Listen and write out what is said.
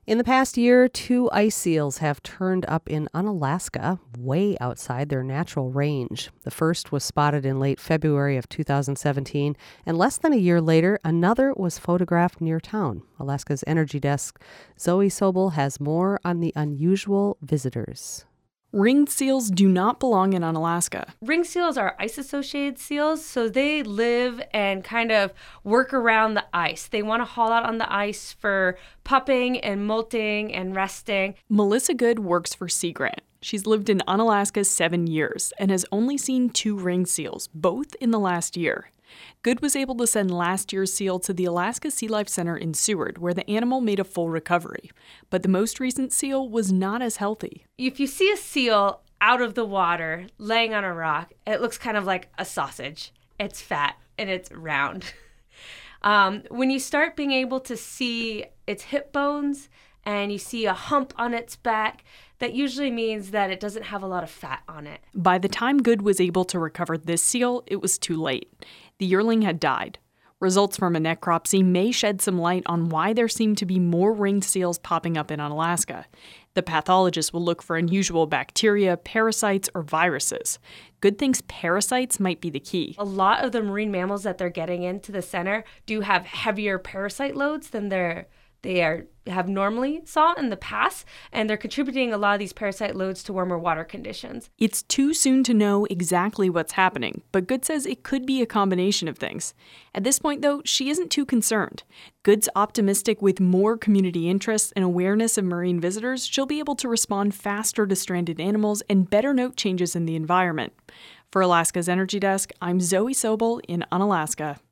In the past year, 2 ice seals have turned up in Unalaska, way outside their natural range. The first was spotted in late February of 2017, and less than a year later, another was photographed near town. Alaska's Energy Desk, Zoe Sobel has more on the unusual visitors. Ringed seals do not belong in Unalaska. Ringed seals are ice-associated seals, so they live and kind of work around the ice. They want to haul out on the ice for pupping and molting and resting. Melissa Good works for Sea Grant. She's lived in Unalaska 7 years and has only seen 2 ringed seals, both in the last year. Good was able to send last year's seal to the Alaska Sea Life Center in Seward, where the animal made a full recovery. But the most recent seal was not as healthy. If you see a seal out of the water, laying on a rock, it looks kind of like a sausage. It's fat and it's round. When you start being able to see its hip bones and you see a hump on its back, that usually means that it doesn't have a lot of fat on it. By the time Good was able to recover this seal, it was too late. The yearling had died. Results from a necropsy may shed some light on why there seem to be more ringed seals popping up in Unalaska. The pathologist will look for unusual bacteria, parasites, or viruses. Good thinks parasites might be the key. A lot of the marine mammals that they're getting into the center do have heavier parasite loads than have normally saw in the past, and they're contributing a lot of these parasite loads to warmer water conditions. It's too soon to know exactly what's happening, but Good says it could be a combination of things. At this point, though, she isn't too concerned. Good's optimistic with more community interest and awareness of marine visitors, she'll be able to respond faster to stranded animals and better note changes in the environment. For Alaska's Energy Desk, I'm Zoe Sobel in Unalaska.